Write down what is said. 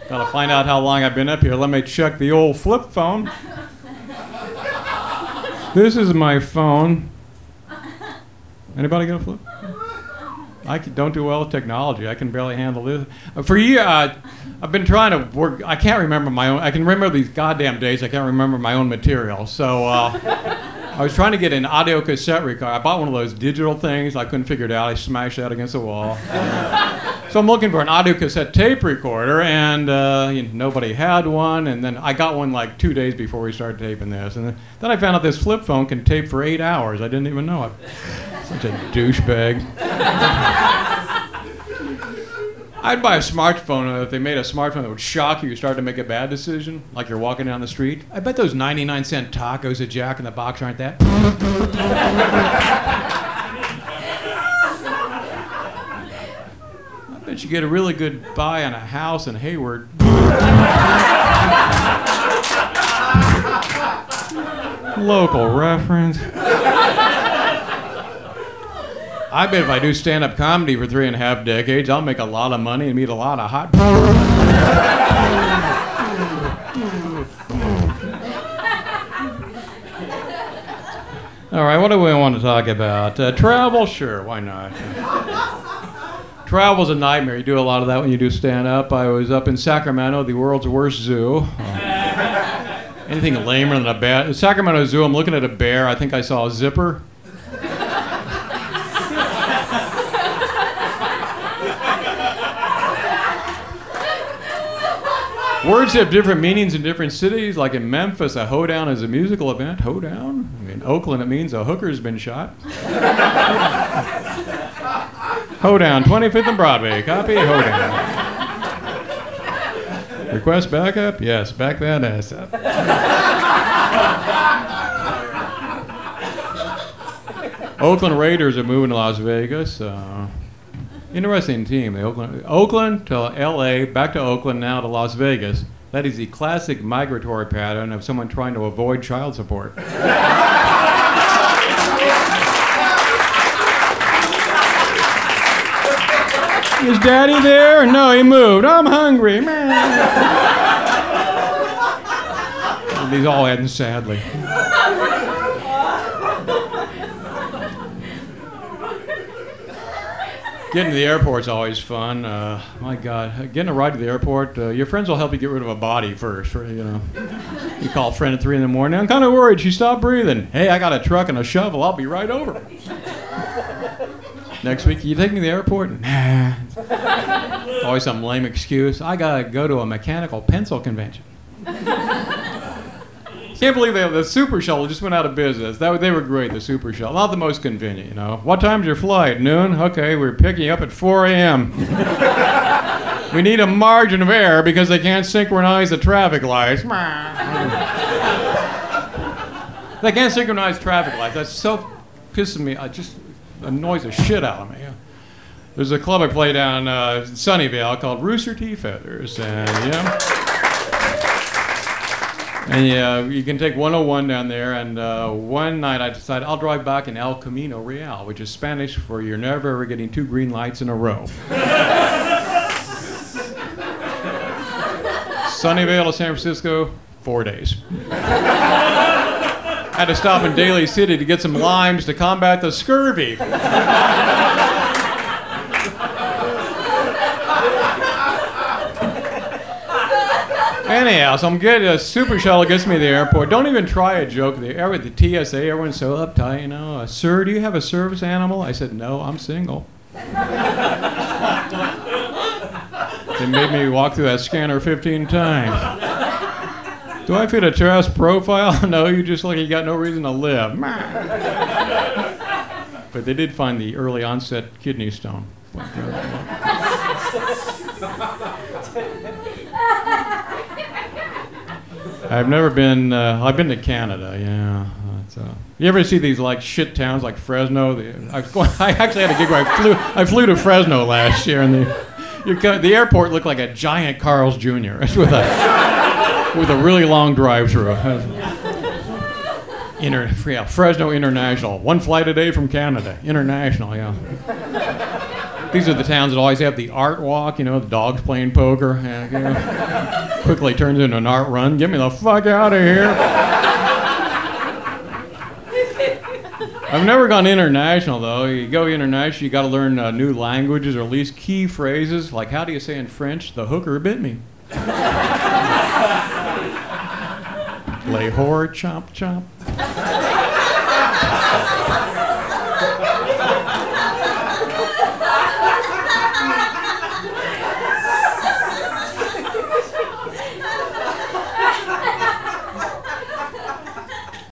Gotta find out how long I've been up here. Let me check the old flip phone. This is my phone. Anybody got a flip? I don't do well with technology. I can barely handle this. For years, I've been trying to work. I can't remember my own. I can remember these goddamn days. I can't remember my own material. So I was trying to get an audio cassette recorder. I bought one of those digital things. I couldn't figure it out. I smashed that against the wall. So I'm looking for an audio cassette tape recorder, and nobody had one. And then I got one like 2 days before we started taping this. And then I found out this flip phone can tape for 8 hours. I didn't even know it. Such a douchebag. I'd buy a smartphone if they made a smartphone that would shock you. You started to make a bad decision, like you're walking down the street. I bet those 99-cent tacos at Jack in the Box aren't that. I bet you get a really good buy on a house in Hayward. Local reference. I bet if I do stand-up comedy for 3.5 decades, I'll make a lot of money and meet a lot of hot... All right, what do we want to talk about? Travel? Sure, why not? Travel's a nightmare. You do a lot of that when you do stand-up. I was up in Sacramento, the world's worst zoo. Anything lamer than a bear. Sacramento Zoo, I'm looking at a bear. I think I saw a zipper. Words have different meanings in different cities. Like in Memphis, a hoedown is a musical event. Hoedown? In Oakland, it means a hooker's been shot. Hoedown, 25th and Broadway. Copy, hoedown. Request backup? Yes, back that ass up. Oakland Raiders are moving to Las Vegas. Interesting team. Oakland to L.A., back to Oakland, now to Las Vegas. That is the classic migratory pattern of someone trying to avoid child support. Is Daddy there? No, he moved. I'm hungry, man. These all end sadly. Getting to the airport's always fun. My God, getting a ride to the airport. Your friends will help you get rid of a body first. You call a friend at 3 a.m. I'm kind of worried. She stopped breathing. Hey, I got a truck and a shovel. I'll be right over. Next week, you take me to the airport? Nah. Always some lame excuse. I gotta go to a mechanical pencil convention. Can't believe the Super Shuttle just went out of business. They were great, the Super Shuttle. Not the most convenient, What time's your flight? Noon? Okay, we're picking you up at 4 a.m. We need a margin of error because they can't synchronize the traffic lights. They can't synchronize traffic lights. That's so pissing me. It just annoys the shit out of me. There's a club I play down Sunnyvale called Rooster Tea Feathers, and you can take 101 down there, and one night I decided I'll drive back in El Camino Real, which is Spanish for you're never ever getting 2 green lights in a row. Sunnyvale to San Francisco, 4 days. Had to stop in Daly City to get some limes to combat the scurvy. Anyhow, so I'm getting a Super Shuttle gets me to the airport. Don't even try a joke. The TSA, everyone's so uptight, Sir, do you have a service animal? I said, no, I'm single. They made me walk through that scanner 15 times. Do I fit a terrorist profile? No, you just like you got no reason to live. But they did find the early onset kidney stone. I've never been. I've been to Canada. Yeah. You ever see these like shit towns like Fresno? I actually had a gig where I flew to Fresno last year, and the airport looked like a giant Carl's Jr. with a really long drive-through. Fresno International. 1 flight a day from Canada. International. Yeah. These are the towns that always have the art walk, the dogs playing poker. Quickly turns into an art run. Get me the fuck out of here. I've never gone international, though. You go international, you got to learn new languages or at least key phrases. Like, how do you say in French, the hooker bit me? Les whore chomp chomp.